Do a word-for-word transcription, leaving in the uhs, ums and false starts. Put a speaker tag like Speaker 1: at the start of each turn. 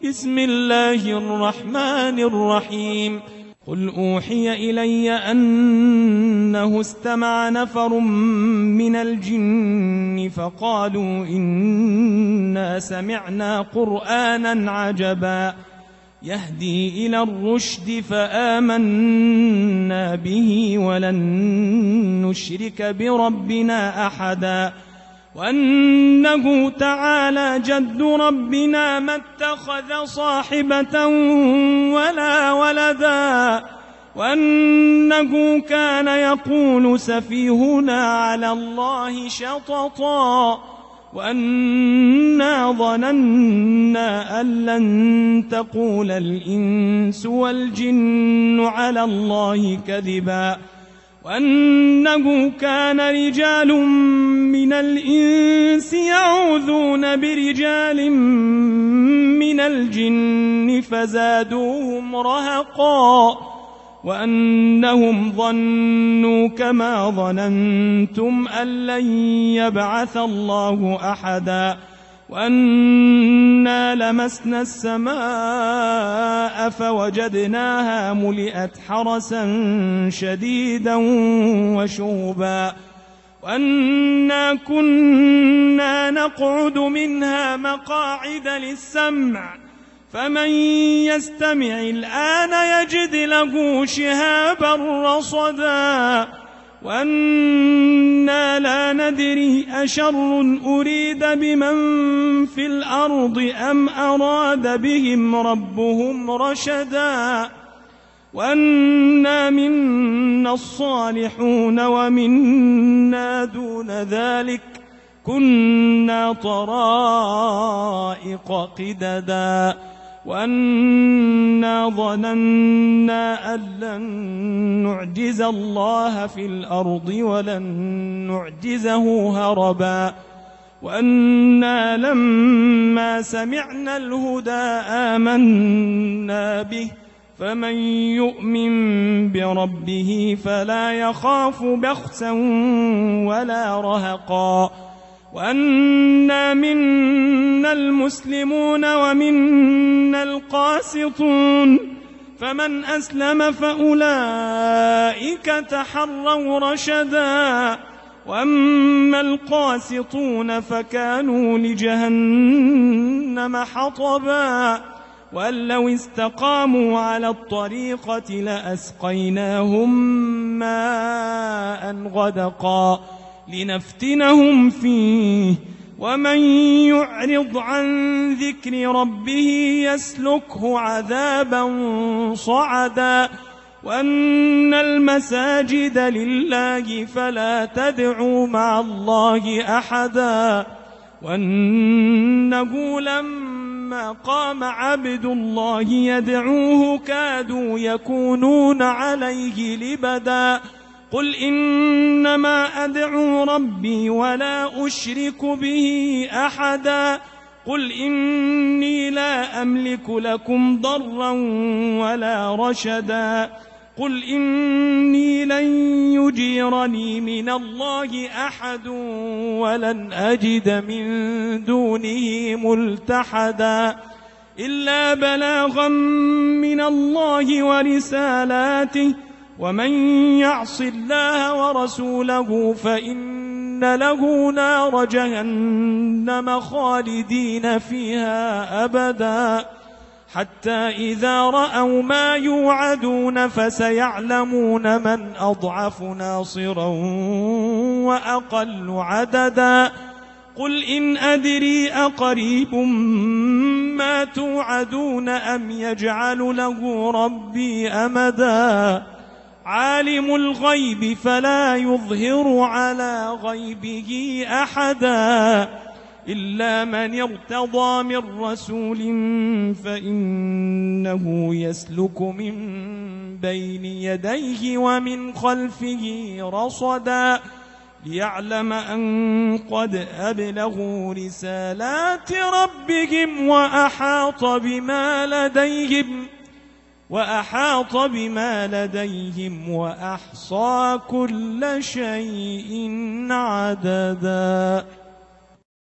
Speaker 1: بسم الله الرحمن الرحيم قل أوحي إلي أنه استمع نفر من الجن فقالوا إنا سمعنا قرآنا عجبا يهدي إلى الرشد فآمنا به ولن نشرك بربنا أحدا وأنه تعالى جد ربنا ما اتخذ صاحبة ولا ولدا وأنه كان يقول سفيهنا على الله شططا وأنا ظننا أن لن تقول الإنس والجن على الله كذبا وأنه كان رجال من الإنس يعوذون برجال من الجن فزادوهم رهقا وأنهم ظنوا كما ظننتم أن لن يبعث الله أحدا وأنا لمسنا السماء فوجدناها ملئت حرسا شديدا وشوبا وأنا كنا نقعد منها مقاعد للسمع فمن يستمع الآن يجد له شهابا رصدا وأنا لا ندري أشر أريد بمن في الأرض أم أراد بهم ربهم رشدا وأنا منا الصالحون ومنا دون ذلك كنا طرائق قددا وأنا ظننا أن لن نعجز الله في الأرض ولن نعجزه هربا وأنا لما سمعنا الهدى آمنا به فمن يؤمن بربه فلا يخاف بخسا ولا رهقا وأنا منا المسلمون ومنا القاسطون فمن أسلم فأولئك تحروا رشدا وأما القاسطون فكانوا لجهنم حطبا وأن لو استقاموا على الطريقة لأسقيناهم ماء غدقا لنفتنهم فيه ومن يعرض عن ذكر ربه يسلكه عذابا صعدا وأن المساجد لله فلا تدعوا مع الله أحدا وأنه لما قام عبد الله يدعوه كادوا يكونون عليه لبدا قل إنما أدعو ربي ولا أشرك به أحدا قل إني لا أملك لكم ضرا ولا رشدا قل إني لن يجيرني من الله أحد ولن أجد من دونه ملتحدا إلا بلاغا من الله ورسالاته ومن يعص الله ورسوله فإن له نار جهنم خالدين فيها أبدا حتى إذا رأوا ما يوعدون فسيعلمون من أضعف ناصرا وأقل عددا قل إن أدري أقريب ما توعدون أم يجعل له ربي أمدا عالم الغيب فلا يظهر على غيبه أحدا إلا من ارتضى من رسول فإنه يسلك من بين يديه ومن خلفه رصدا ليعلم أن قد أبلغوا رسالات ربهم وأحاط بما لديهم وأحاط بما لديهم وأحصى كل شيء عددا.